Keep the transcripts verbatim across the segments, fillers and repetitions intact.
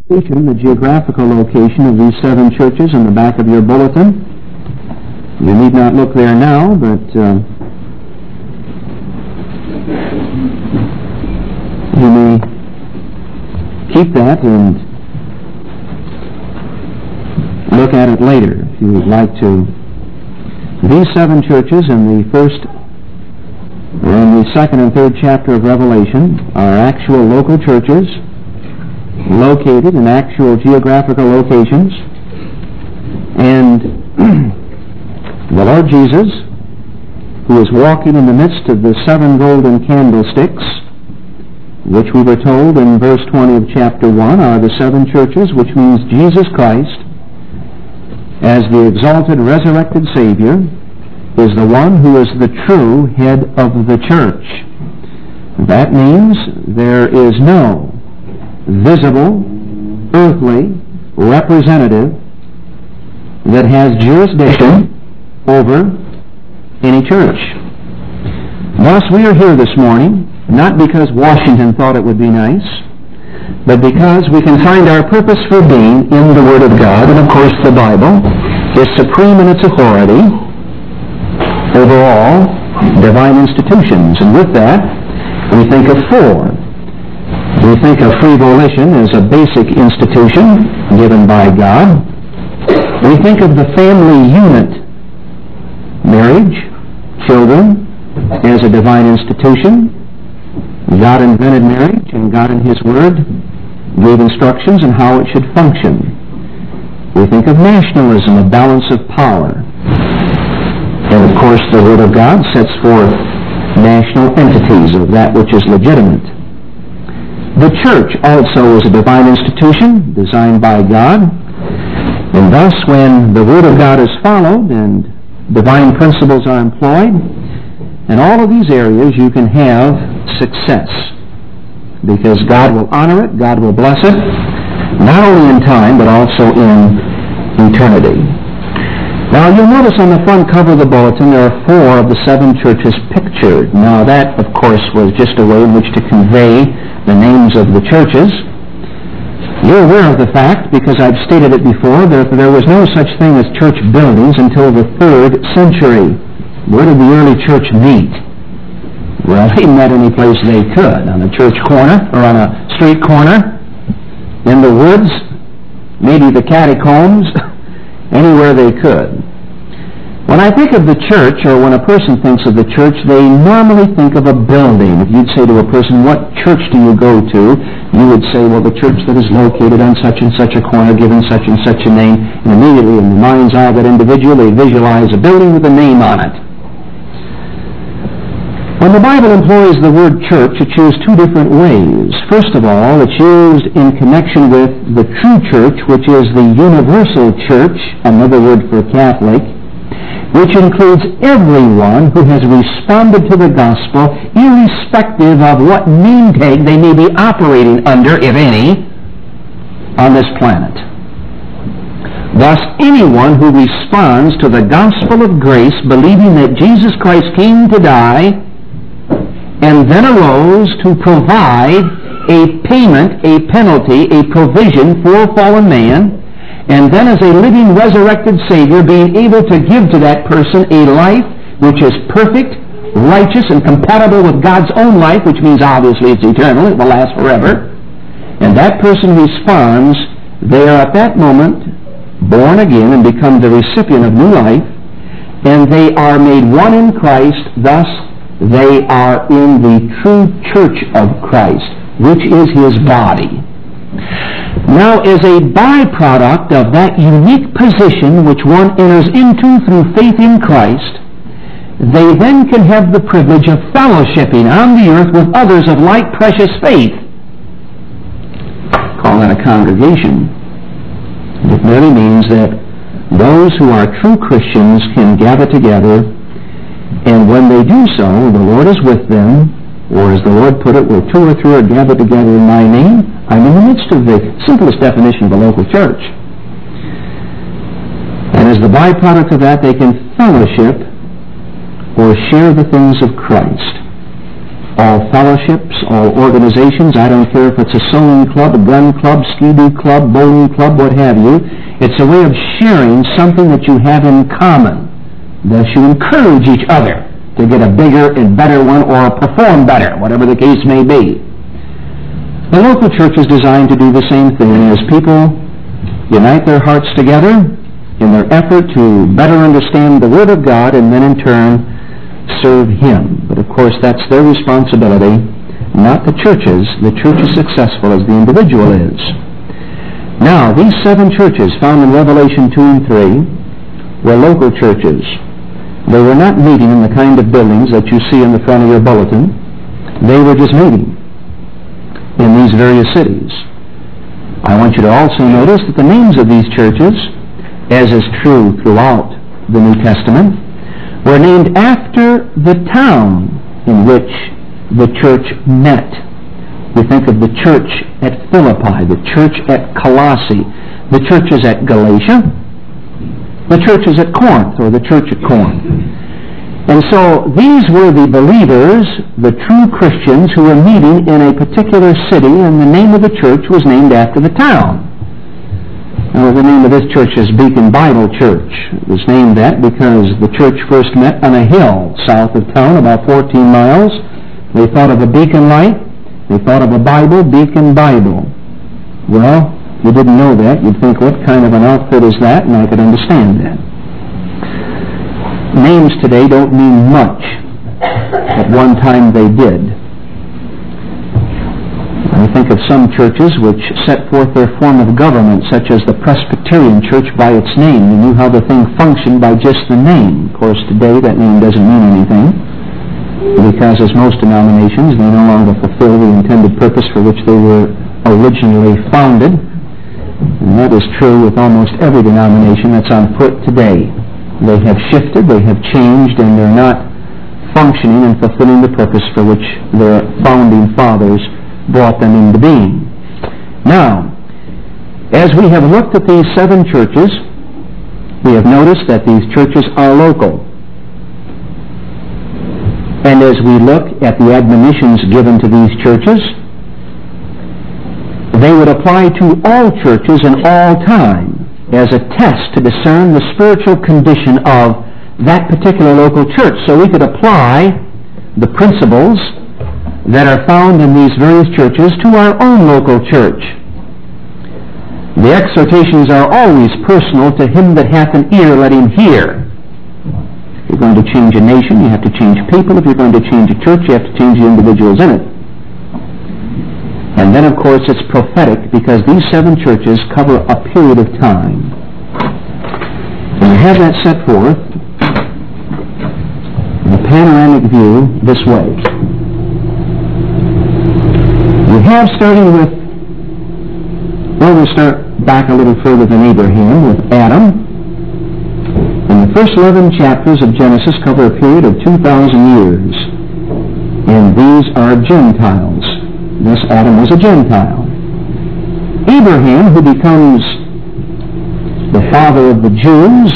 The geographical location of these seven churches in the back of your bulletin. You need not look there now, but uh, you may keep that and look at it later if you would like to. These seven churches in the first, or in the second and third chapter of Revelation are actual local churches located in actual geographical locations, and the Lord Jesus, who is walking in the midst of the seven golden candlesticks, which we were told in verse twenty of chapter one are the seven churches, which means Jesus Christ, as the exalted resurrected Savior, is the one who is the true head of the church. That means there is no visible, earthly representative that has jurisdiction over any church. Thus, we are here this morning, not because Washington thought it would be nice, but because we can find our purpose for being in the Word of God, and of course the Bible is supreme in its authority over all divine institutions. And with that, we think of four. We think of free volition as a basic institution given by God. We think of the family unit, marriage, children, as a divine institution. God invented marriage, and God in His Word gave instructions on how it should function. We think of nationalism, a balance of power. And of course the Word of God sets forth national entities of that which is legitimate. The church also is a divine institution designed by God, and thus when the Word of God is followed and divine principles are employed, in all of these areas you can have success, because God will honor it, God will bless it, not only in time but also in eternity. Now you'll notice on the front cover of the bulletin there are four of the seven churches pictured. Now that, of course, was just a way in which to convey the names of the churches. You're aware of the fact, because I've stated it before, that there was no such thing as church buildings until the third century. Where did the early church meet? Well, they met any place they could, on a church corner or on a street corner, in the woods, maybe the catacombs, anywhere they could. When I think of the church, or when a person thinks of the church, they normally think of a building. If you'd say to a person, what church do you go to? You would say, well, the church that is located on such and such a corner, given such and such a name. And immediately in the mind's eye of that individual, they visualize a building with a name on it. When the Bible employs the word church, it's used two different ways. First of all, it's used in connection with the true church, which is the universal church, another word for Catholic, which includes everyone who has responded to the gospel, irrespective of what name tag they may be operating under, if any, on this planet. Thus, anyone who responds to the gospel of grace, believing that Jesus Christ came to die and then arose to provide a payment, a penalty, a provision for fallen man, and then as a living resurrected Savior being able to give to that person a life which is perfect, righteous, and compatible with God's own life, which means obviously it's eternal, it will last forever, and that person responds, they are at that moment born again and become the recipient of new life, and they are made one in Christ. Thus they are in the true church of Christ, which is His body. Now, as a byproduct of that unique position which one enters into through faith in Christ, they then can have the privilege of fellowshipping on the earth with others of like precious faith. Call that a congregation. It merely means that those who are true Christians can gather together, and when they do so, the Lord is with them, or as the Lord put it, where two or three are gathered together in my name, I'm in the midst of the simplest definition of a local church. And as the byproduct of that, they can fellowship or share the things of Christ. all fellowships, all organizations. I don't care if it's a sewing club, a gun club, ski-doo club, bowling club, what have you. It's a way of sharing something that you have in common. Thus you encourage each other to get a bigger and better one or perform better, whatever the case may be. The local church is designed to do the same thing as people unite their hearts together in their effort to better understand the Word of God and then in turn serve Him. But of course that's their responsibility, not the church's. The church is successful as the individual is. Now, these seven churches found in Revelation two and three were local churches. They were not meeting in the kind of buildings that you see in the front of your bulletin. They were just meeting in these various cities. I want you to also notice that the names of these churches, as is true throughout the New Testament, were named after the town in which the church met. We think of the church at Philippi, the church at Colossae, the churches at Galatia, the churches at Corinth, or the church at Corinth. And so these were the believers, the true Christians, who were meeting in a particular city, and the name of the church was named after the town. Now, the name of this church is Beacon Bible Church. It was named that because the church first met on a hill south of town, about fourteen miles. They thought of a beacon light. They thought of a Bible, Beacon Bible. Well, if you didn't know that, you'd think, what kind of an outfit is that? And I could understand that. Names today don't mean much. At one time they did. I think of some churches which set forth their form of government, such as the Presbyterian Church, by its name. They knew how the thing functioned by just the name. Of course, today that name doesn't mean anything, because as most denominations, they no longer fulfill the intended purpose for which they were originally founded. And that is true with almost every denomination that's on foot today. They have shifted, they have changed, and they're not functioning and fulfilling the purpose for which their founding fathers brought them into being. Now, as we have looked at these seven churches, we have noticed that these churches are local. And as we look at the admonitions given to these churches, they would apply to all churches in all time as a test to discern the spiritual condition of that particular local church. So we could apply the principles that are found in these various churches to our own local church. The exhortations are always personal. To him that hath an ear, let him hear. If you're going to change a nation, you have to change people. If you're going to change a church, you have to change the individuals in it. And then, of course, it's prophetic, because these seven churches cover a period of time. And we have that set forth in a panoramic view this way. We have, starting with, well, we'll start back a little further than Abraham, with Adam. And the first eleven chapters of Genesis cover a period of two thousand years. And these are Gentiles. This Adam was a Gentile. Abraham, who becomes the father of the Jews,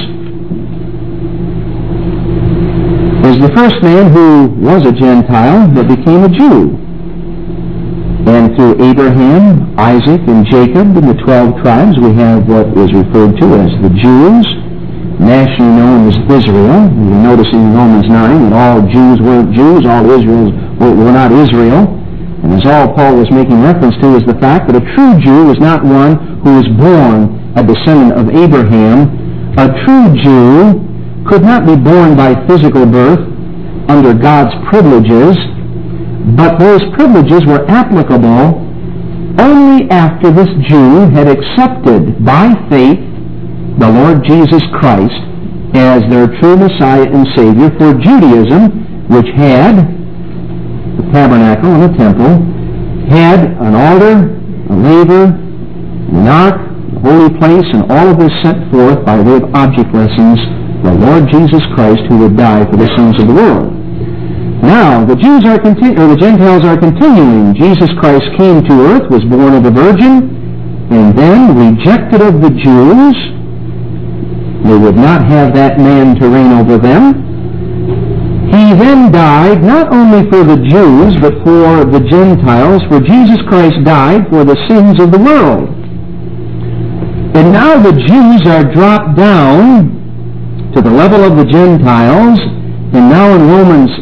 is the first man who was a Gentile but became a Jew. And through Abraham, Isaac, and Jacob, and the twelve tribes, we have what is referred to as the Jews, nationally known as Israel. You're noticing in Romans nine that all Jews weren't Jews, all Israels were, were not Israel. And as all Paul was making reference to is the fact that a true Jew is not one who is born a descendant of Abraham. A true Jew could not be born by physical birth under God's privileges, but those privileges were applicable only after this Jew had accepted by faith the Lord Jesus Christ as their true Messiah and Savior. For Judaism, which had the tabernacle and the temple, had an altar, a laver, an ark, a holy place, and all of this set forth by way of object lessons, the Lord Jesus Christ, who would die for the sins of the world. Now, the Jews are continu- or the Gentiles are continuing. Jesus Christ came to earth, was born of a virgin, and then, rejected of the Jews, they would not have that man to reign over them. He then died not only for the Jews, but for the Gentiles, for Jesus Christ died for the sins of the world. And now the Jews are dropped down to the level of the Gentiles, and now in Romans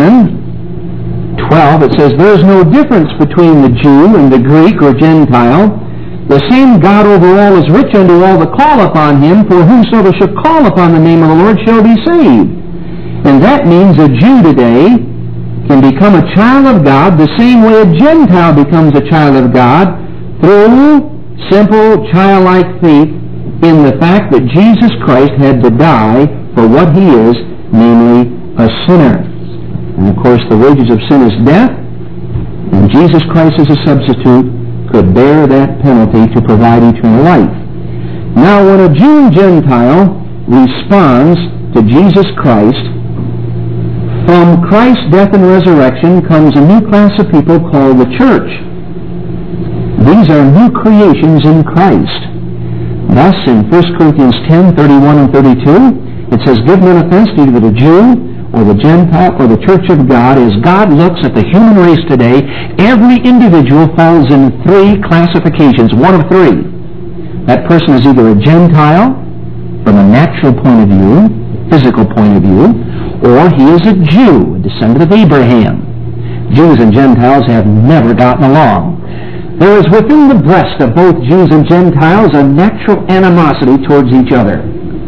ten, twelve, it says, there is no difference between the Jew and the Greek or Gentile. The same God over all is rich unto all that call upon him, for whosoever shall call upon the name of the Lord shall be saved. And that means a Jew today can become a child of God the same way a Gentile becomes a child of God, through simple childlike faith in the fact that Jesus Christ had to die for what he is, namely a sinner. And of course the wages of sin is death, and Jesus Christ as a substitute could bear that penalty to provide eternal life. Now when a Jew and Gentile responds to Jesus Christ, from Christ's death and resurrection comes a new class of people called the church. These are new creations in Christ. Thus, in First Corinthians ten, thirty-one and thirty-two, it says, give no offense to either the Jew or the Gentile or the church of God. As God looks at the human race today, every individual falls in three classifications, one of three. That person is either a Gentile, from a natural point of view, physical point of view, or he is a Jew, a descendant of Abraham. Jews and Gentiles have never gotten along. There is within the breast of both Jews and Gentiles a natural animosity towards each other.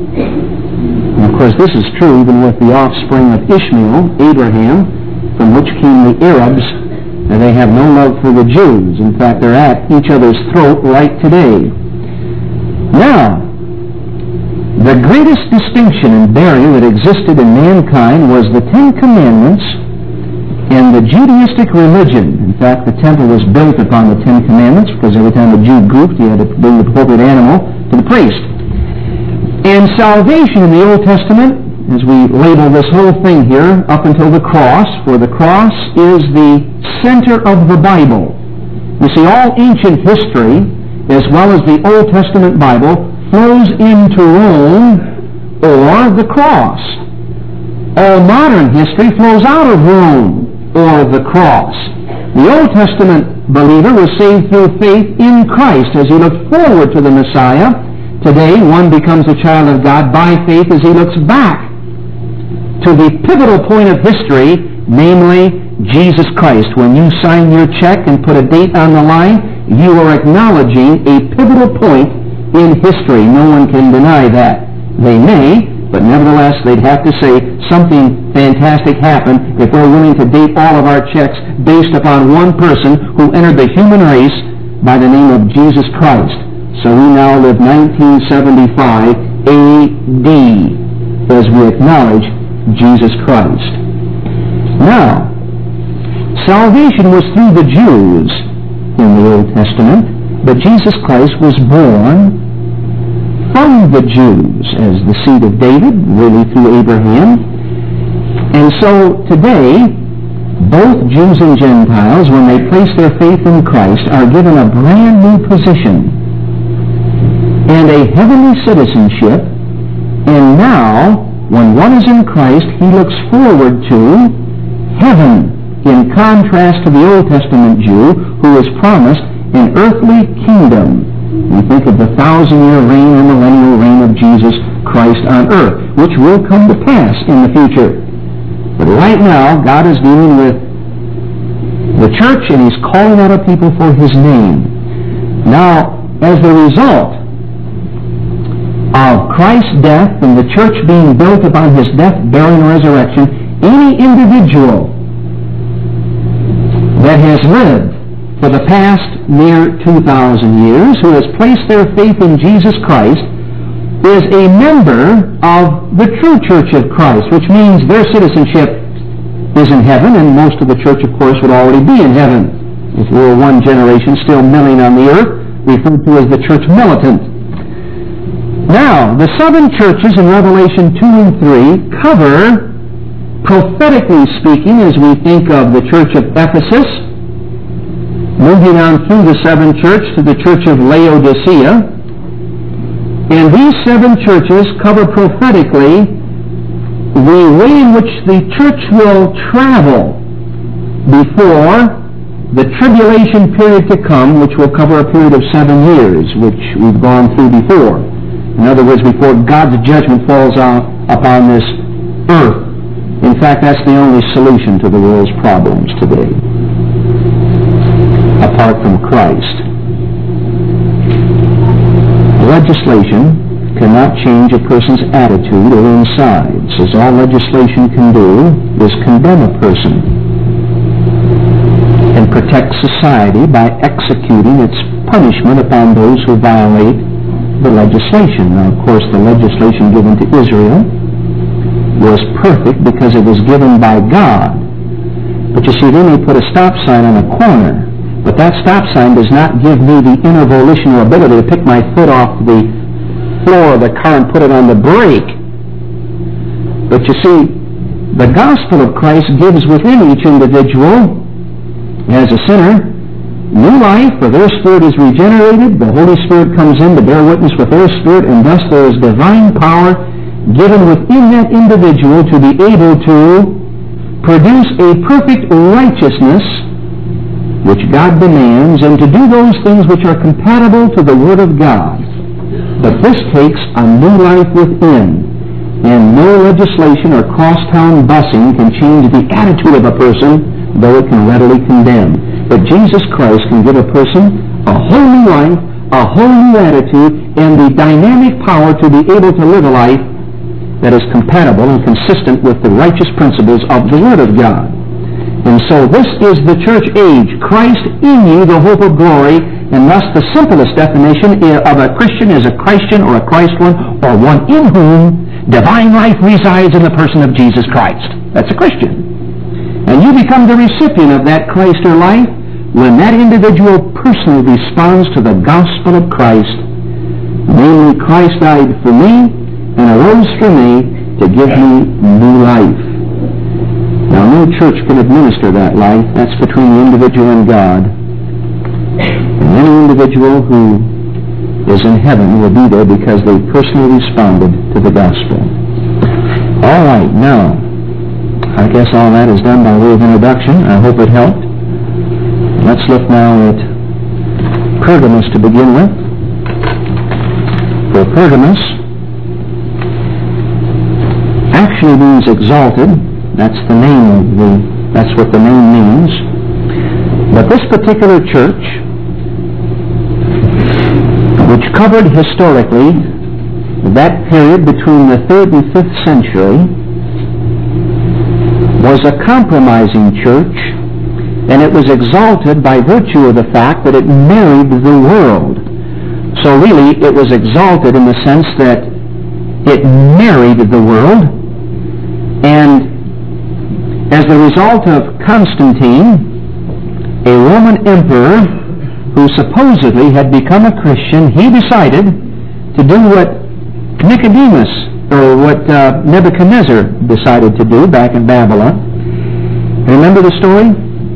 And of course this is true even with the offspring of Ishmael, Abraham, from which came the Arabs, and they have no love for the Jews. In fact, they're at each other's throat right today. Now, the greatest distinction and barrier that existed in mankind was the Ten Commandments and the Judaistic religion. In fact, the temple was built upon the Ten Commandments, because every time a Jew grouped, he had to bring the appropriate animal to the priest. And salvation in the Old Testament, as we label this whole thing here, up until the cross, for the cross is the center of the Bible. You see, all ancient history, as well as the Old Testament Bible, flows into Rome or the cross. All modern history flows out of Rome or the cross. The Old Testament believer was saved through faith in Christ as he looked forward to the Messiah. Today, one becomes a child of God by faith as he looks back to the pivotal point of history, namely Jesus Christ. When you sign your check and put a date on the line, you are acknowledging a pivotal point in history. No one can deny that. They may, but nevertheless they'd have to say something fantastic happened if we're willing to date all of our checks based upon one person who entered the human race by the name of Jesus Christ. So we now live nineteen seventy-five A D as we acknowledge Jesus Christ. Now, salvation was through the Jews in the Old Testament, but Jesus Christ was born from the Jews as the seed of David, really through Abraham. And so today, both Jews and Gentiles, when they place their faith in Christ, are given a brand new position and a heavenly citizenship. And now, when one is in Christ, he looks forward to heaven, in contrast to the Old Testament Jew who is promised an earthly kingdom. We think of the thousand-year reign or millennial reign of Jesus Christ on earth, which will come to pass in the future. But right now, God is dealing with the church, and he's calling out a people for his name. Now, as the result of Christ's death and the church being built upon his death, burial, and resurrection, any individual that has lived for the past near two thousand years, who has placed their faith in Jesus Christ, is a member of the true church of Christ, which means their citizenship is in heaven, and most of the church, of course, would already be in heaven if we were one generation still milling on the earth, referred to as the church militant. Now, the seven churches in Revelation two and three cover, prophetically speaking, as we think of the church of Ephesus, moving on through the seven churches to the church of Laodicea. And these seven churches cover prophetically the way in which the church will travel before the tribulation period to come, which will cover a period of seven years, which we've gone through before. In other words, before God's judgment falls out upon this earth. In fact, that's the only solution to the world's problems today, apart from Christ. Legislation cannot change a person's attitude or insides, as all legislation can do is condemn a person and protect society by executing its punishment upon those who violate the legislation. Now, of course, the legislation given to Israel was perfect because it was given by God. But you see, then they put a stop sign on a corner. But that stop sign does not give me the inner volitional ability to pick my foot off the floor of the car and put it on the brake. But you see, the gospel of Christ gives within each individual, as a sinner, new life, for their spirit is regenerated. The Holy Spirit comes in to bear witness with their spirit, and thus there is divine power given within that individual to be able to produce a perfect righteousness which God demands, and to do those things which are compatible to the Word of God. But this takes a new life within, and no legislation or crosstown busing can change the attitude of a person, though it can readily condemn. But Jesus Christ can give a person a whole new life, a whole new attitude, and the dynamic power to be able to live a life that is compatible and consistent with the righteous principles of the Word of God. And so this is the church age, Christ in you, the hope of glory, and thus the simplest definition of a Christian is a Christian or a Christ one, or one in whom divine life resides in the person of Jesus Christ. That's a Christian. And you become the recipient of that Christ or life when that individual personally responds to the gospel of Christ, namely, Christ died for me and arose for me to give me new life. Now, no church can administer that life. That's between the individual and God. And any individual who is in heaven will be there because they personally responded to the gospel. All right, now, I guess all that is done by way of introduction. I hope it helped. Let's look now at Pergamos to begin with. For Pergamos actually means exalted. That's the name of the, that's what the name means. But this particular church, which covered historically that period between the third and fifth century, was a compromising church, and it was exalted by virtue of the fact that it married the world. So really, it was exalted in the sense that it married the world, and as a result of Constantine, a Roman emperor who supposedly had become a Christian, he decided to do what Nicodemus, or what uh, Nebuchadnezzar decided to do back in Babylon. Remember the story?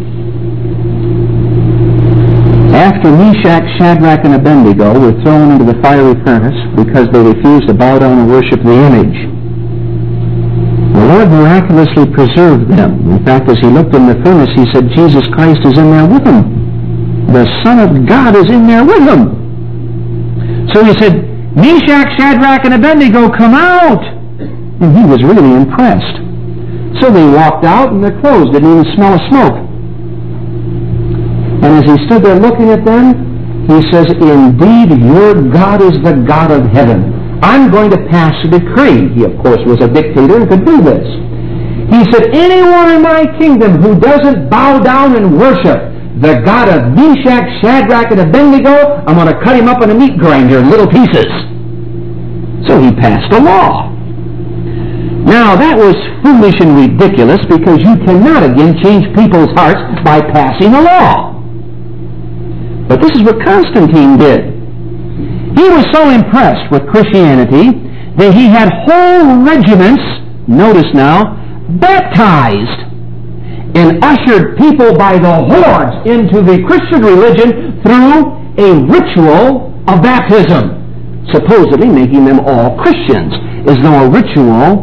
After Meshach, Shadrach, and Abednego were thrown into the fiery furnace because they refused to bow down and worship the image, the Lord miraculously preserved them. In fact, as he looked in the furnace, he said, Jesus Christ is in there with them. The Son of God is in there with them. So he said, Meshach, Shadrach, and Abednego, come out! And he was really impressed. So they walked out, and their clothes didn't even smell of smoke. And as he stood there looking at them, he says, indeed, your God is the God of heaven. I'm going to pass a decree. He, of course, was a dictator and could do this. He said, anyone in my kingdom who doesn't bow down and worship the God of Meshach, Shadrach, and Abednego, I'm going to cut him up in a meat grinder in little pieces. So he passed a law. Now, that was foolish and ridiculous because you cannot again change people's hearts by passing a law. But this is what Constantine did. He was so impressed with Christianity that he had whole regiments, notice now, baptized, and ushered people by the hordes into the Christian religion through a ritual of baptism, supposedly making them all Christians, as though a ritual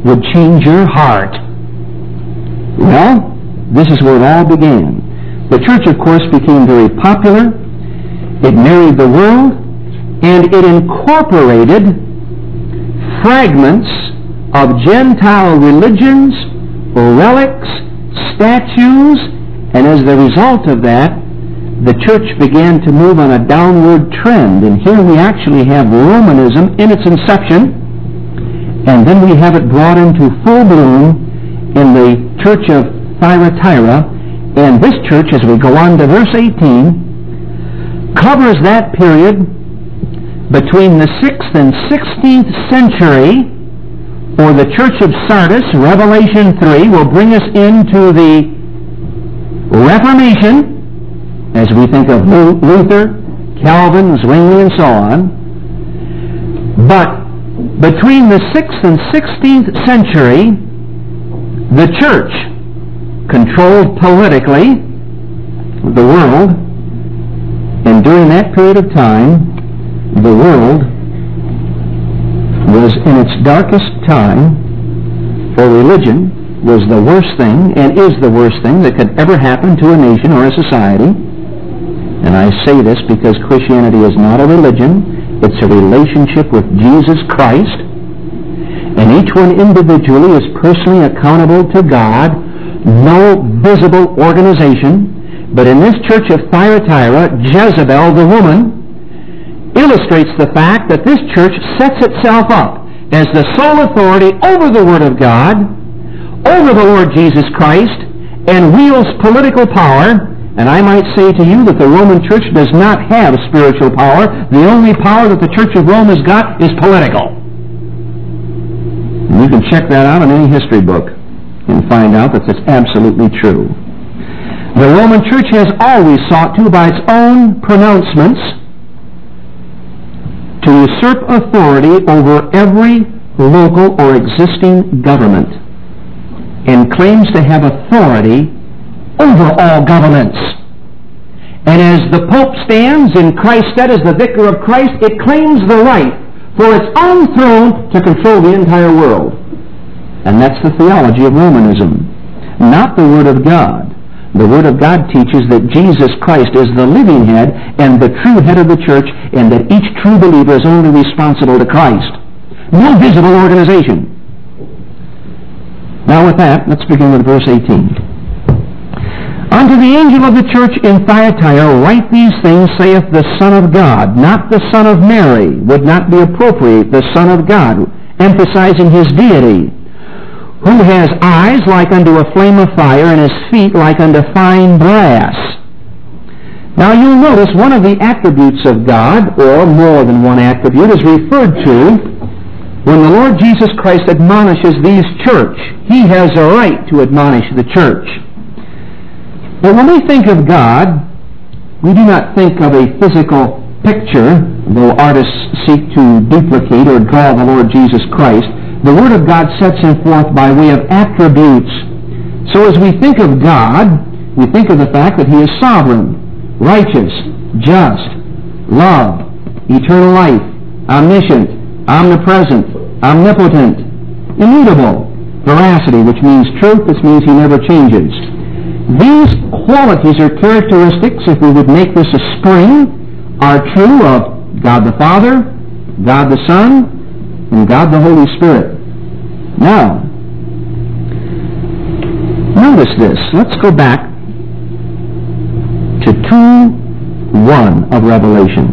would change your heart. Well, this is where it all began. The church, of course, became very popular. It married the world, and it incorporated fragments of Gentile religions, relics, statues, and as the result of that, the church began to move on a downward trend. And here we actually have Romanism in its inception, and then we have it brought into full bloom in the church of Thyatira. And this church, as we go on to verse eighteen, covers that period between the sixth and sixteenth century, or the church of Sardis. Revelation three will bring us into the Reformation, as we think of Luther, Calvin, Zwingli, and so on. But between the sixth and sixteenth century, the church controlled politically the world, and during that period of time, the world was in its darkest time, for religion was the worst thing, and is the worst thing that could ever happen to a nation or a society. And I say this because Christianity is not a religion, it's a relationship with Jesus Christ, and each one individually is personally accountable to God. No visible organization, but in this church of Thyatira, Jezebel, the woman, illustrates the fact that this church sets itself up as the sole authority over the Word of God, over the Lord Jesus Christ, and wields political power. And I might say to you that the Roman Church does not have spiritual power. The only power that the Church of Rome has got is political. And you can check that out in any history book and find out that that's absolutely true. The Roman Church has always sought to, by its own pronouncements, to usurp authority over every local or existing government, and claims to have authority over all governments. And as the Pope stands in Christ's stead as the vicar of Christ, it claims the right for its own throne to control the entire world. And that's the theology of Romanism, not the Word of God. The Word of God teaches that Jesus Christ is the living head and the true head of the church, and that each true believer is only responsible to Christ. No visible organization. Now with that, let's begin with verse eighteen. Unto the angel of the church in Thyatira write these things, saith the Son of God, not the Son of Mary, would not be appropriate, the Son of God, emphasizing his deity, who has eyes like unto a flame of fire, and his feet like unto fine brass. Now you'll notice one of the attributes of God, or more than one attribute, is referred to when the Lord Jesus Christ admonishes these church. He has a right to admonish the church. But when we think of God, we do not think of a physical picture, though artists seek to duplicate or draw the Lord Jesus Christ. The Word of God sets him forth by way of attributes. So as we think of God, we think of the fact that he is sovereign, righteous, just, love, eternal life, omniscient, omnipresent, omnipotent, immutable, veracity, which means truth. This means he never changes. These qualities or characteristics, if we would make this a spring, are true of God the Father, God the Son, and God the Holy Spirit. Now, notice this. Let's go back to two one of Revelation.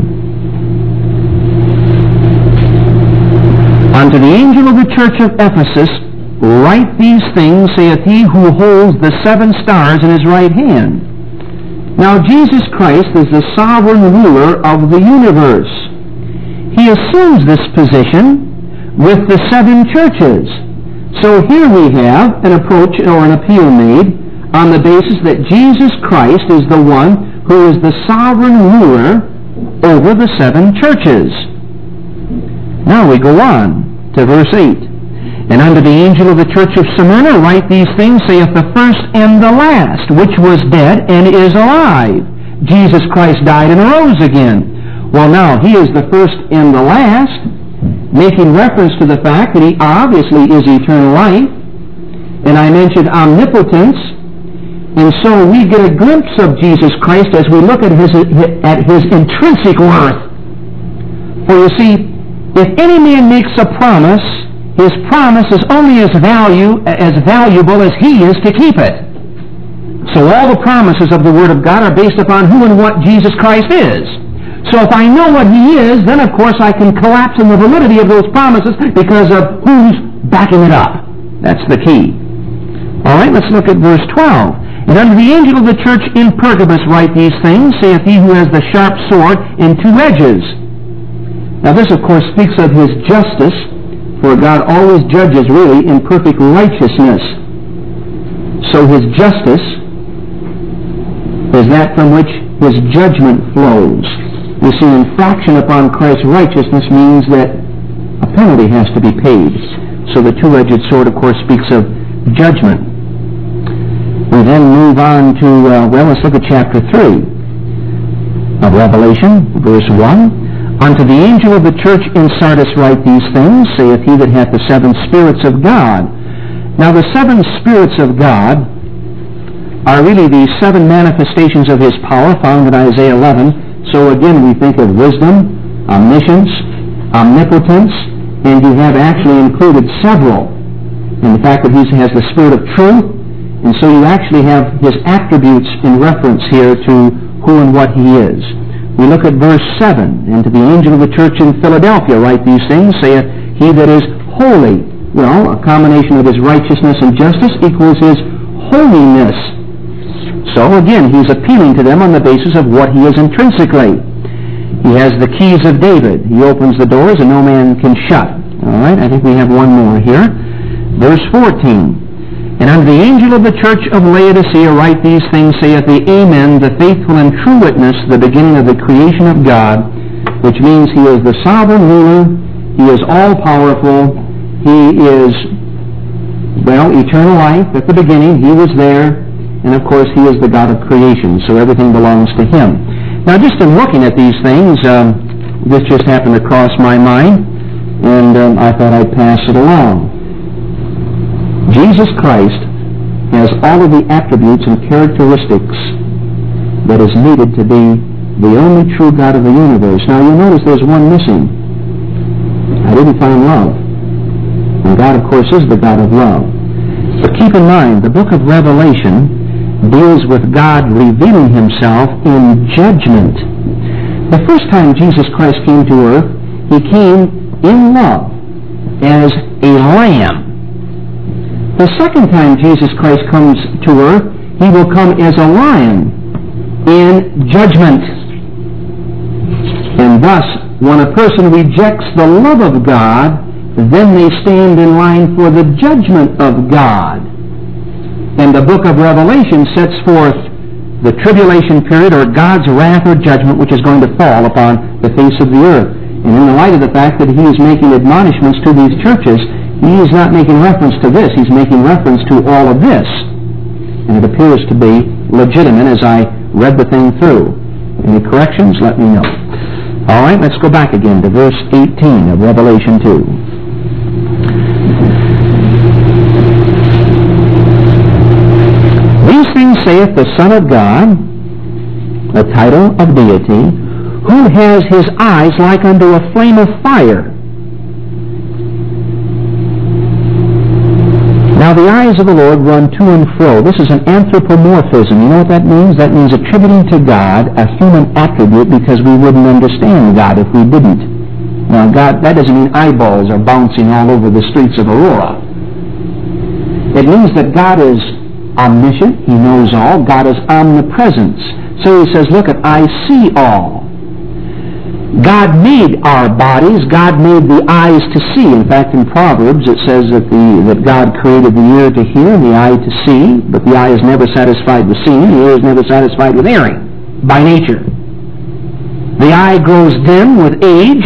Unto the angel of the church of Ephesus write these things, saith he who holds the seven stars in his right hand. Now Jesus Christ is the sovereign ruler of the universe. He assumes this position with the seven churches. So here we have an approach or an appeal made on the basis that Jesus Christ is the one who is the sovereign ruler over the seven churches. Now we go on to verse eight. And unto the angel of the church of Smyrna write these things, saith the first and the last, which was dead and is alive. Jesus Christ died and arose again. Well, now, he is the first and the last. making reference to the fact that he obviously is eternal life. And I mentioned omnipotence. And so we get a glimpse of Jesus Christ as we look at his, at his intrinsic worth. For you see, if any man makes a promise, his promise is only as value as valuable as he is to keep it. So all the promises of the Word of God are based upon who and what Jesus Christ is. So if I know what he is, then of course I can collapse in the validity of those promises because of who's backing it up. That's the key. All right, let's look at verse twelve. And unto the angel of the church in Pergamos write these things, saith he who has the sharp sword in two edges. Now this, of course, speaks of his justice, for God always judges really in perfect righteousness. So his justice is that from which his judgment flows. You see, infraction upon Christ's righteousness means that a penalty has to be paid. So the two-edged sword, of course, speaks of judgment. We then move on to, uh, well, let's look at chapter three of Revelation, verse one. Unto the angel of the church in Sardis write these things, saith he that hath the seven spirits of God. Now the seven spirits of God are really the seven manifestations of his power found in Isaiah eleven. So again, we think of wisdom, omniscience, omnipotence, and you have actually included several. And the fact that he has the spirit of truth, and so you actually have his attributes in reference here to who and what he is. We look at verse seven. And to the angel of the church in Philadelphia write these things, saith he that is holy. Well, a combination of his righteousness and justice equals his holiness. So again, he's appealing to them on the basis of what he is intrinsically. He has the keys of David. He opens the doors and no man can shut. All right, I think we have one more here. Verse fourteen. And unto the angel of the church of Laodicea write these things, saith the Amen, the faithful and true witness, the beginning of the creation of God, which means he is the sovereign ruler, he is all-powerful, he is, well, eternal life at the beginning, he was there, and of course he is the God of creation, so everything belongs to him. Now just in looking at these things, um, this just happened to cross my mind, and um, I thought I'd pass it along. Jesus Christ has all of the attributes and characteristics that is needed to be the only true God of the universe. Now you'll notice there's one missing. I didn't find love. And God, of course, is the God of love. But keep in mind, the book of Revelation deals with God revealing himself in judgment. The first time Jesus Christ came to earth, he came in love as a lamb. The second time Jesus Christ comes to earth, he will come as a lion in judgment. And thus, when a person rejects the love of God, then they stand in line for the judgment of God. And the book of Revelation sets forth the tribulation period, or God's wrath or judgment, which is going to fall upon the face of the earth. And in the light of the fact that he is making admonishments to these churches, he is not making reference to this. He's making reference to all of this. And it appears to be legitimate as I read the thing through. Any corrections? Let me know. All right, let's go back again to verse eighteen of Revelation two. These things saith the Son of God, a title of deity, who has his eyes like unto a flame of fire. Now the eyes of the Lord run to and fro. This is an anthropomorphism. You know what that means? That means attributing to God a human attribute because we wouldn't understand God if we didn't. Now God, that doesn't mean eyeballs are bouncing all over the streets of Aurora. It means that God is omniscient. He knows all. God is omnipresence. So he says, look, at I see all. God made our bodies. God made the eyes to see. In fact, in Proverbs it says that the that God created the ear to hear and the eye to see, but the eye is never satisfied with seeing, the ear is never satisfied with hearing, by nature. The eye grows dim with age,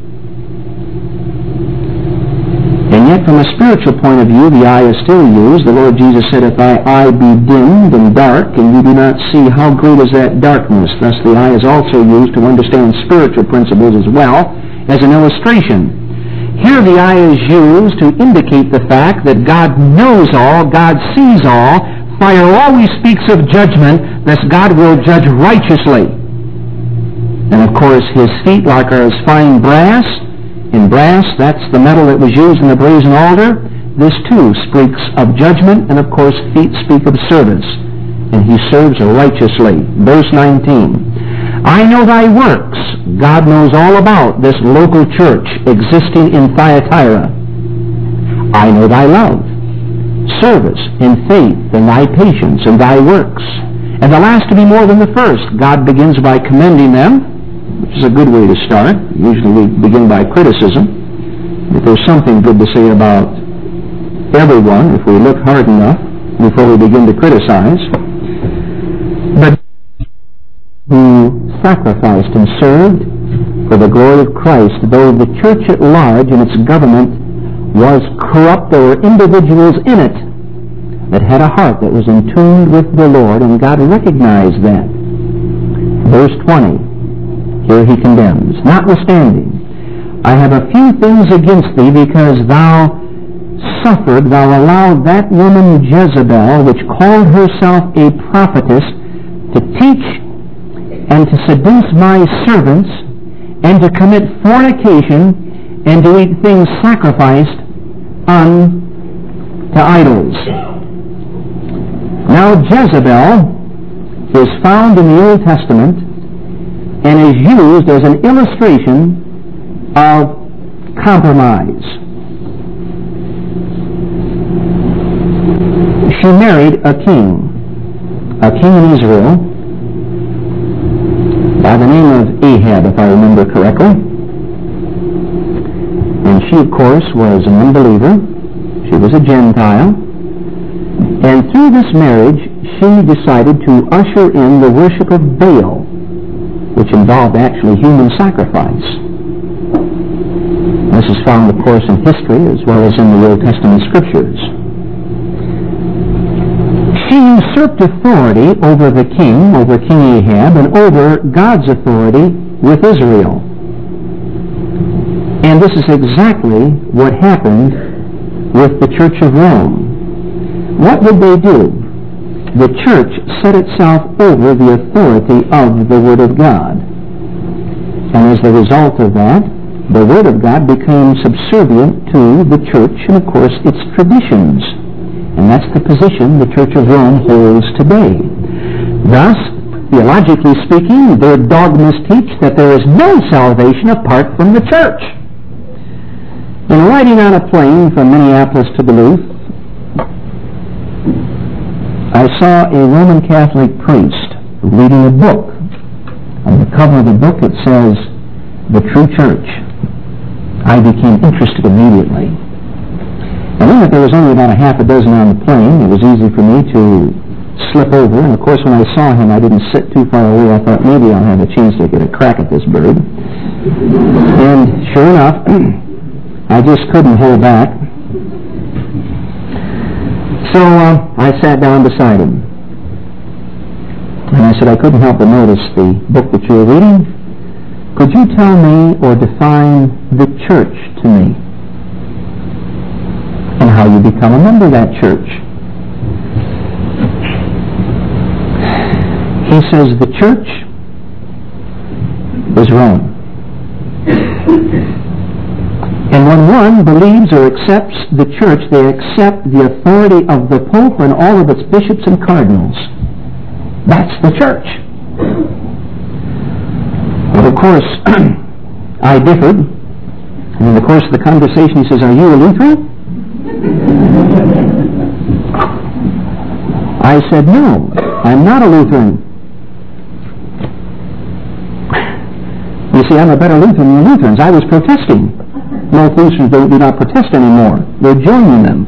and yet from a spiritual point of view, the eye is still used. The Lord Jesus said, if thy eye be dimmed and dark, and you do not see, how great is that darkness? Thus the eye is also used to understand spiritual principles as well as an illustration. Here the I is used to indicate the fact that God knows all, God sees all. Fire always speaks of judgment, thus God will judge righteously. And of course his feet like are as fine brass. In brass, that's the metal that was used in the brazen altar. This too speaks of judgment, and of course feet speak of service. And he serves righteously. Verse nineteen. I know thy works. God knows all about this local church existing in Thyatira. I know thy love, service, and faith, and thy patience, and thy works. And the last to be more than the first. God begins by commending them, which is a good way to start. Usually we begin by criticism. If there's something good to say about everyone, if we look hard enough before we begin to criticize. But who sacrificed and served for the glory of Christ, though the church at large and its government was corrupt, there were individuals in it that had a heart that was in tune with the Lord, and God recognized that. Verse twenty, here he condemns, notwithstanding, I have a few things against thee, because thou suffered, thou allowed that woman Jezebel, which called herself a prophetess, to teach and to seduce my servants, and to commit fornication, and to eat things sacrificed unto idols. Now Jezebel is found in the Old Testament and is used as an illustration of compromise. She married a king, a king in Israel, by the name of Ahab, if I remember correctly. And she, of course, was an unbeliever. She was a Gentile. And through this marriage, she decided to usher in the worship of Baal, which involved actually human sacrifice. This is found, of course, in history as well as in the Old Testament Scriptures. She usurped authority over the king, over King Ahab, and over God's authority with Israel. And this is exactly what happened with the Church of Rome. What would they do? The church set itself over the authority of the Word of God. And as the result of that, the Word of God became subservient to the church and, of course, its traditions. And that's the position the Church of Rome holds today. Thus, theologically speaking, their dogmas teach that there is no salvation apart from the church. In riding on a plane from Minneapolis to Duluth, I saw a Roman Catholic priest reading a book. On the cover of the book it says, The True Church. I became interested immediately. I knew that there was only about a half a dozen on the plane. It was easy for me to slip over. And of course, when I saw him, I didn't sit too far away. I thought maybe I'll have a chance to get a crack at this bird. And sure enough, I just couldn't hold back. So uh, I sat down beside him. And I said, I couldn't help but notice the book that you were reading. Could you tell me or define the church to me? And how you become a member of that church. He says the church is Rome. And when one believes or accepts the church, they accept the authority of the Pope and all of its bishops and cardinals. That's the church. But of course, I differed. And in the course of the conversation, he says, are you a Lutheran? I said, no, I'm not a Lutheran. You see, I'm a better Lutheran than Lutherans. I was protesting. Most Lutherans don't, do not protest anymore. They're joining them.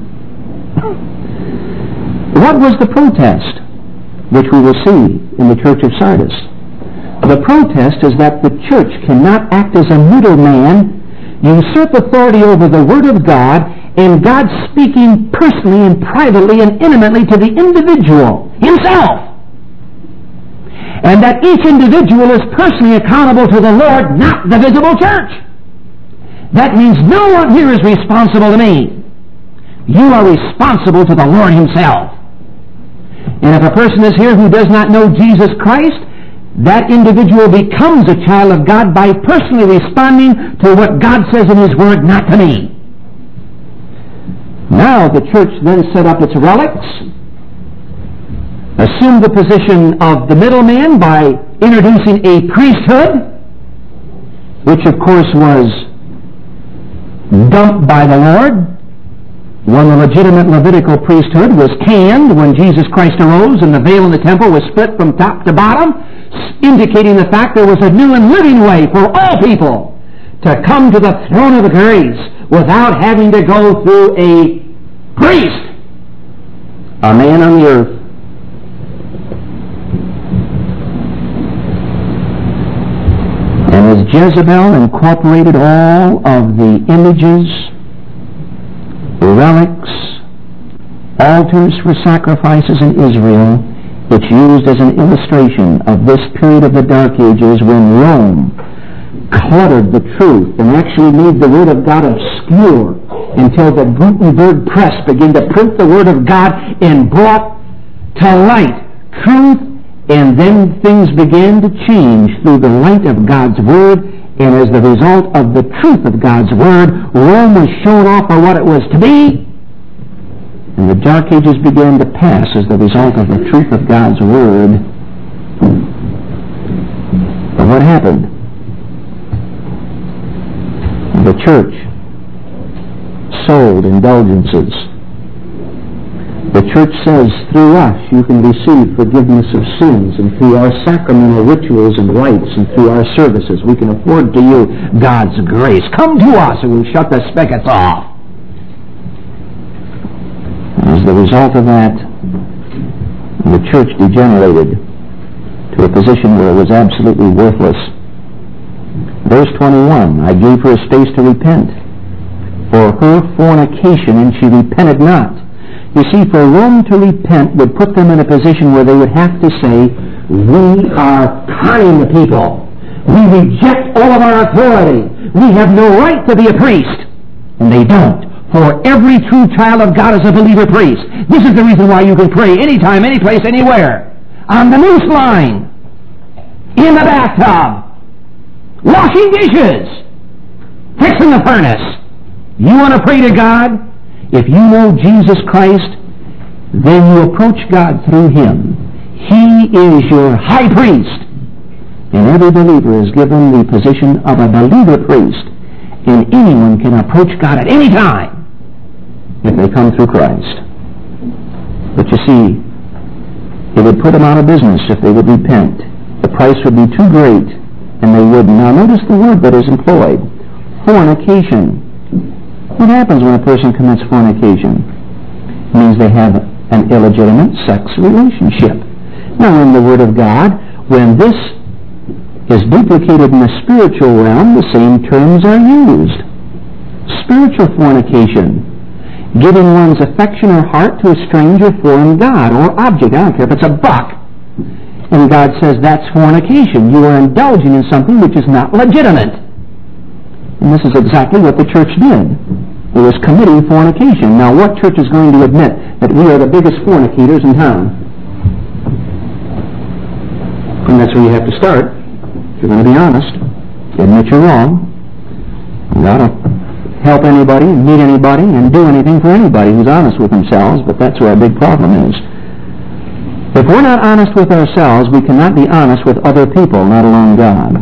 What was the protest, which we will see in the Church of Sardis? The protest is that the church cannot act as a middleman, usurp authority over the Word of God, and God speaking personally and privately and intimately to the individual himself. And that each individual is personally accountable to the Lord, not the visible church. That means no one here is responsible to me. You are responsible to the Lord Himself. And if a person is here who does not know Jesus Christ, that individual becomes a child of God by personally responding to what God says in His Word, not to me. Now the church then set up its relics, assumed the position of the middleman by introducing a priesthood, which of course was dumped by the Lord when the legitimate Levitical priesthood was canned when Jesus Christ arose and the veil in the temple was split from top to bottom, indicating the fact there was a new and living way for all people to come to the throne of grace without having to go through a priest, a man on the earth. And as Jezebel incorporated all of the images, relics, altars for sacrifices in Israel, it's used as an illustration of this period of the Dark Ages when Rome cluttered the truth and actually made the Word of God obscure until the Gutenberg press began to print the Word of God and brought to light truth, and then things began to change through the light of God's Word. And as the result of the truth of God's Word, Rome was shown off for what it was to be, and the Dark Ages began to pass as the result of the truth of God's Word. But what happened? The church sold indulgences. The church says, through us you can receive forgiveness of sins, and through our sacramental rituals and rites and through our services we can afford to you God's grace. Come to us and we'll shut the spigots off. As the result of that, the church degenerated to a position where it was absolutely worthless. Verse twenty-one, I gave her a space to repent for her fornication, and she repented not. You see, for Rome to repent would put them in a position where they would have to say, we are conning the people. We reject all of our authority. We have no right to be a priest. And they don't. For every true child of God is a believer priest. This is the reason why you can pray anytime, any place, anywhere. On the noose line. In the bathtub. Washing dishes. Fixing the furnace. You want to pray to God? If you know Jesus Christ, then you approach God through Him. He is your high priest. And every believer is given the position of a believer priest. And anyone can approach God at any time if they come through Christ. But you see, it would put them out of business if they would repent. The price would be too great, and they wouldn't. Now notice the word that is employed. Fornication. What happens when a person commits fornication? It means they have an illegitimate sex relationship. Now in the Word of God, when this is duplicated in the spiritual realm, the same terms are used. Spiritual fornication. Giving one's affection or heart to a strange or foreign god or object. I don't care if it's a buck. And God says that's fornication. You are indulging in something which is not legitimate. And this is exactly what the church did. It was committing fornication. Now, what church is going to admit that we are the biggest fornicators in town? And that's where you have to start. If you're going to be honest, admit you're wrong. You got to help anybody, meet anybody, and do anything for anybody who's honest with themselves, but that's where our big problem is. If we're not honest with ourselves, we cannot be honest with other people, not alone God.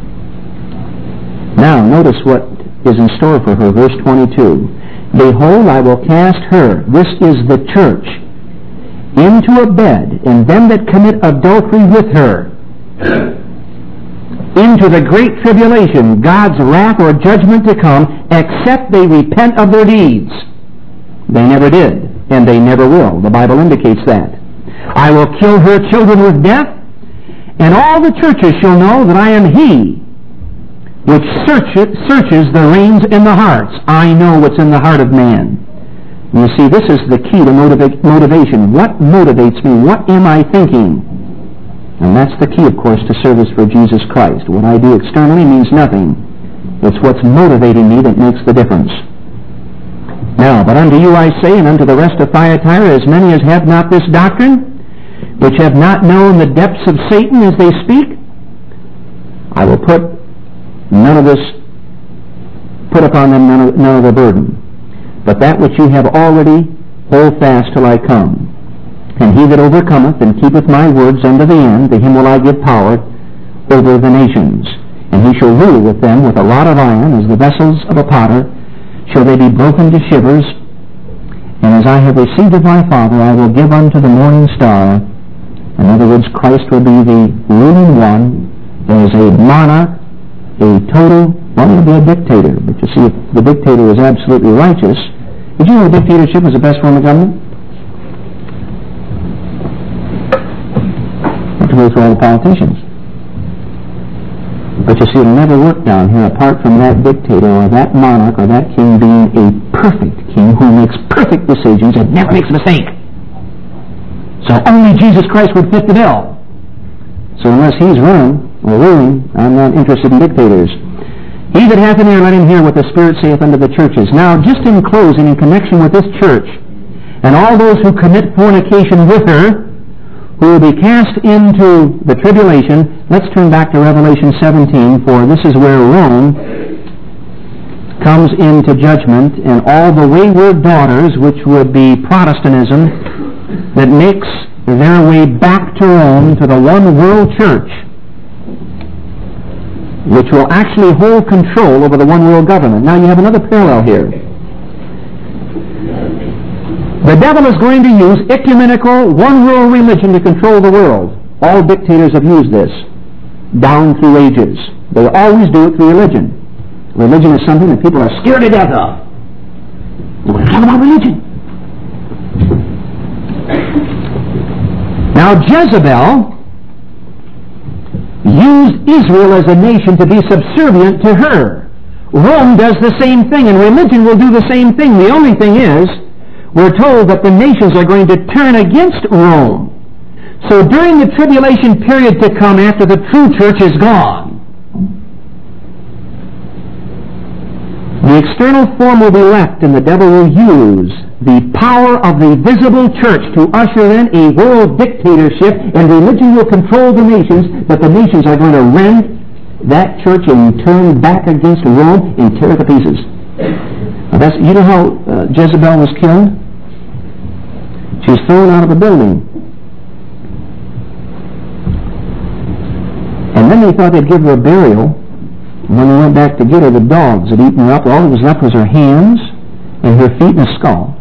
Now, notice what is in store for her. Verse twenty-two. Behold, I will cast her, this is the church, into a bed, and them that commit adultery with her, into the great tribulation, God's wrath or judgment to come, except they repent of their deeds. They never did, and they never will. The Bible indicates that. I will kill her children with death, and all the churches shall know that I am He which searcheth, searches the reins in the hearts. I know what's in the heart of man. You see, this is the key to motiva- motivation. What motivates me? What am I thinking? And that's the key, of course, to service for Jesus Christ. What I do externally means nothing It's what's motivating me that makes the difference. Now, but unto you I say, and unto the rest of Thyatira, as many as have not this doctrine, which have not known the depths of Satan as they speak, I will put none of this, put upon them none of, none of the burden. But that which you have already, hold fast till I come. And he that overcometh and keepeth my words unto the end, to him will I give power over the nations. And he shall rule with them with a rod of iron, as the vessels of a potter, shall they be broken to shivers. And as I have received of my Father, I will give unto the morning star. In other words, Christ will be the ruling one as a monarch, a total, well, he'll be a dictator. But you see, if the dictator is absolutely righteous, did you know dictatorship is the best form of government? To go through all the politicians. But you see, it'll never work down here apart from that dictator or that monarch or that king being a perfect king who makes perfect decisions and never makes a mistake. So only Jesus Christ would fit the bill. So unless he's running or ruling, I'm not interested in dictators. He that hath an ear, let him hear what the Spirit saith unto the churches. Now, just in closing, in connection with this church, and all those who commit fornication with her, who will be cast into the tribulation, let's turn back to Revelation seventeen, for this is where Rome comes into judgment, and all the wayward daughters, which would be Protestantism, that makes their way back to Rome, to the one world church, which will actually hold control over the one world government. Now you have another parallel here. The devil is going to use ecumenical, one world religion to control the world. All dictators have used this down through ages. They always do it through religion. Religion is something that people are scared to death of. We want to talk about religion. Now Jezebel used Israel as a nation to be subservient to her. Rome does the same thing, and religion will do the same thing. The only thing is, we're told that the nations are going to turn against Rome. So during the tribulation period to come after the true church is gone, the external form will be left, and the devil will use the power of the visible church to usher in a world dictatorship, and religion will control the nations, but the nations are going to rend that church and turn back against Rome and tear it to pieces. Now that's, you know how uh, Jezebel was killed? She was thrown out of a building. And then they thought they'd give her a burial. When they went back to get her, the dogs had eaten her up. All that was left was her hands and her feet and a skull.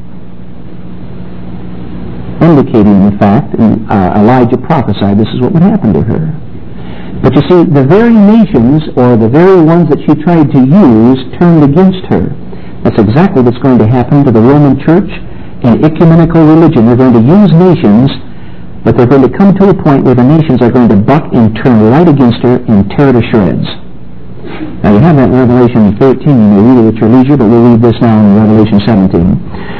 Indicating the fact, and uh, Elijah prophesied this is what would happen to her. But you see, the very nations, or the very ones that she tried to use, turned against her. That's exactly what's going to happen to the Roman Church and ecumenical religion. They're going to use nations, but they're going to come to a point where the nations are going to buck and turn right against her and tear her to shreds. Now you have that in Revelation thirteen. You may read it at your leisure, but we'll read this now in Revelation seventeen.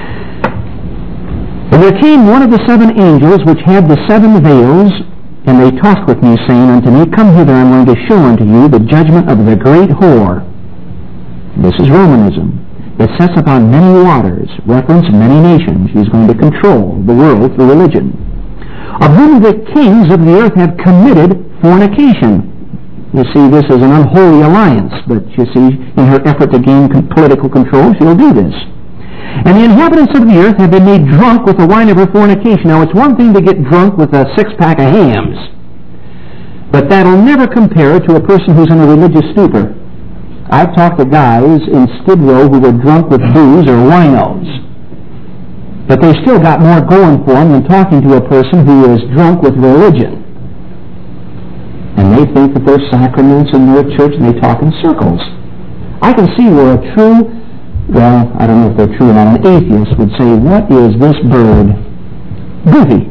And there came one of the seven angels which had the seven veils, and they talked with me, saying unto me, Come hither, I'm going to show unto you the judgment of the great whore. This is Romanism. That sets upon many waters, reference many nations. She's going to control the world through religion. Of whom the kings of the earth have committed fornication. You see, this is an unholy alliance, but you see, in her effort to gain political control, she'll do this. And the inhabitants of the earth have been made drunk with the wine of her fornication. Now, it's one thing to get drunk with a six-pack of hams, but that'll never compare to a person who's in a religious stupor. I've talked to guys in Skid Row who were drunk with booze or winos, but they still got more going for them than talking to a person who is drunk with religion. And they think that there's sacraments in their church, and they talk in circles. I can see where a true, well, I don't know if they're true or not, an atheist would say, what is this bird? Goofy.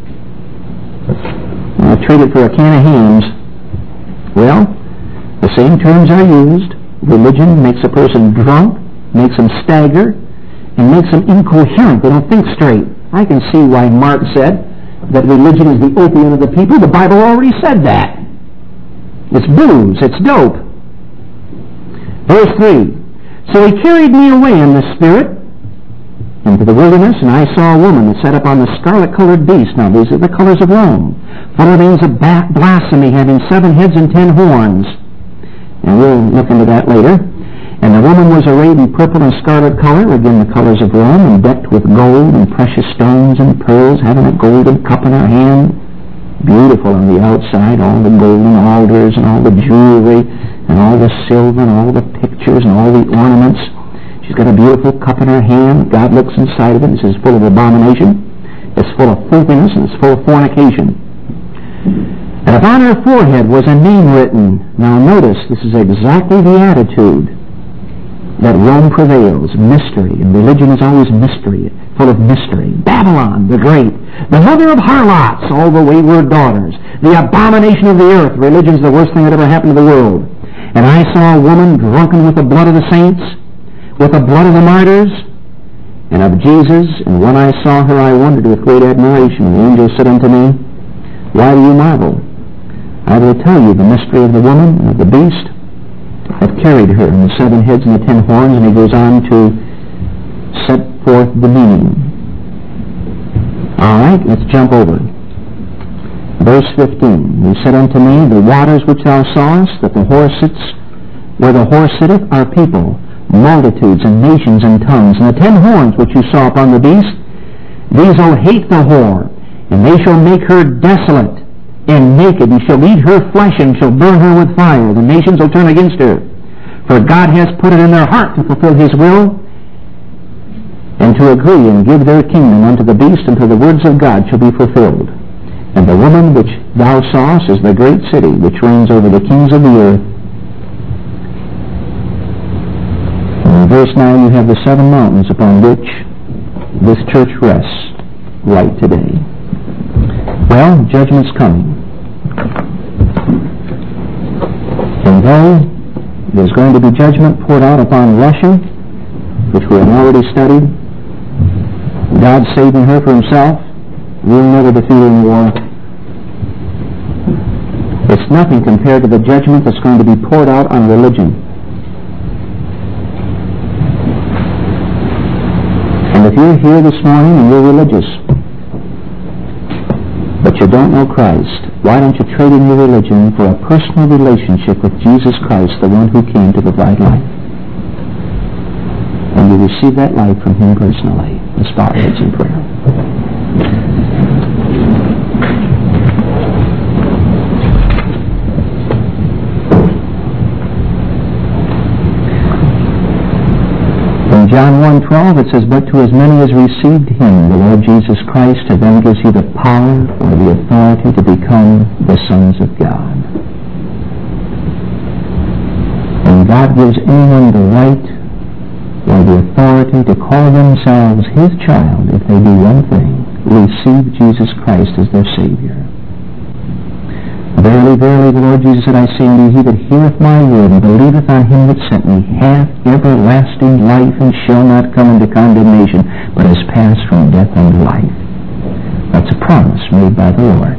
I trade it for a can of hams. Well, the same terms are used. Religion makes a person drunk, makes them stagger, and makes them incoherent. They don't think straight. I can see why Mark said that religion is the opium of the people. The Bible already said that. It's booze. It's dope. Verse three. So he carried me away in the Spirit into the wilderness, and I saw a woman that sat upon the scarlet-colored beast. Now, these are the colors of Rome. Full of names of blasphemy, having seven heads and ten horns. And we'll look into that later. And the woman was arrayed in purple and scarlet color, again the colors of Rome, and decked with gold and precious stones and pearls, having a golden cup in her hand. Beautiful on the outside, all the golden altars and all the jewelry and all the silver and all the pictures and all the ornaments. She's got a beautiful cup in her hand. God looks inside of it and says, full of abomination. It's full of filthiness and it's full of fornication. And upon her forehead was a name written. Now notice, this is exactly the attitude that Rome prevails. Mystery. And religion is always mystery. Full of mystery. Babylon, the great. The mother of harlots, all the wayward daughters. The abomination of the earth. Religion's the worst thing that ever happened to the world. And I saw a woman drunken with the blood of the saints, with the blood of the martyrs, and of Jesus. And when I saw her, I wondered with great admiration. And the angel said unto me, why do you marvel? I will tell you the mystery of the woman and of the beast. I've carried her in the seven heads and the ten horns. And he goes on to set forth the meaning. All right, let's jump over. Verse fifteen. He said unto me, the waters which thou sawest, that the horse sits, where the horse sitteth, are people, multitudes and nations and tongues. And the ten horns which you saw upon the beast, these will hate the whore, and they shall make her desolate and naked, and shall eat her flesh, and shall burn her with fire. The nations will turn against her. For God has put it in their heart to fulfill his will, and to agree and give their kingdom unto the beast until the words of God shall be fulfilled. And the woman which thou sawest is the great city, which reigns over the kings of the earth. And in verse nine you have the seven mountains upon which this church rests right today. Well, judgment's coming. And though there's going to be judgment poured out upon Russia, which we have already studied, God saving her for himself, we'll never defeat her in war. It's nothing compared to the judgment that's going to be poured out on religion. And if you're here this morning and you're religious, but you don't know Christ, why don't you trade in your religion for a personal relationship with Jesus Christ, the one who came to provide life? And you receive that life from him personally. Let's bow our heads in prayer. In John one twelve it says, but to as many as received him, the Lord Jesus Christ, to them gives he the power or the authority to become the sons of God. And God gives anyone the right or the authority to call themselves his child if they do one thing: receive Jesus Christ as their Savior. Verily, verily, the Lord Jesus said, I say unto you, he that heareth my word and believeth on him that sent me hath everlasting life, and shall not come into condemnation, but is passed from death unto life. That's a promise made by the Lord,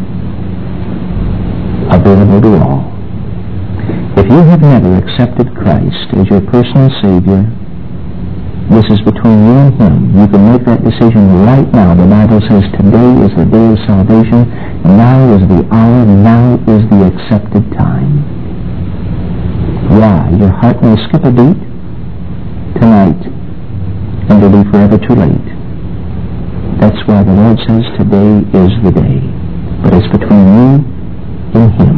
available to all. If you have never accepted Christ as your personal Savior, this is between you and him. You can make that decision right now. The Bible says today is the day of salvation. Now is the hour. Now is the accepted time. Why? Your heart may skip a beat tonight, and it'll be forever too late. That's why the Lord says today is the day. But it's between you and him.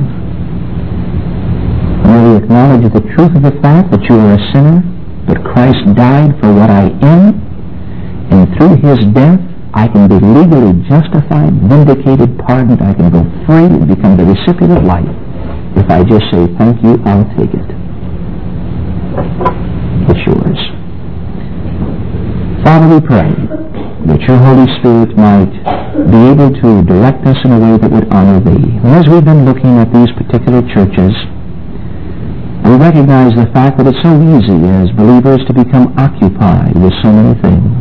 Merely acknowledge the truth of the fact that you are a sinner, but Christ died for what I am, and through his death I can be legally justified, vindicated, pardoned. I can go free and become the recipient of life. If I just say, thank you, I'll take it. It's yours. Father, we pray that your Holy Spirit might be able to direct us in a way that would honor thee. And as we've been looking at these particular churches, we recognize the fact that it's so easy as believers to become occupied with so many things,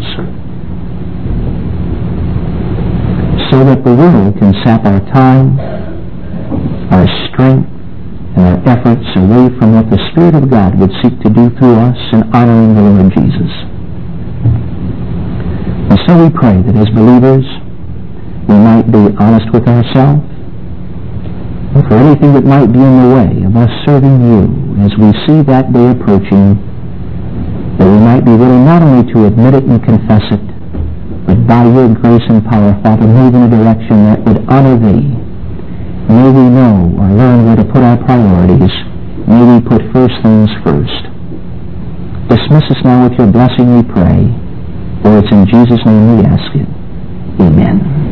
so that the world can sap our time, our strength, and our efforts away from what the Spirit of God would seek to do through us in honoring the Lord Jesus. And so we pray that as believers, we might be honest with ourselves, and for anything that might be in the way of us serving you as we see that day approaching, that we might be willing not only to admit it and confess it, but by your grace and power, Father, move in a direction that would honor thee. May we know or learn where to put our priorities. May we put first things first. Dismiss us now with your blessing, we pray, for it's in Jesus' name we ask it. Amen.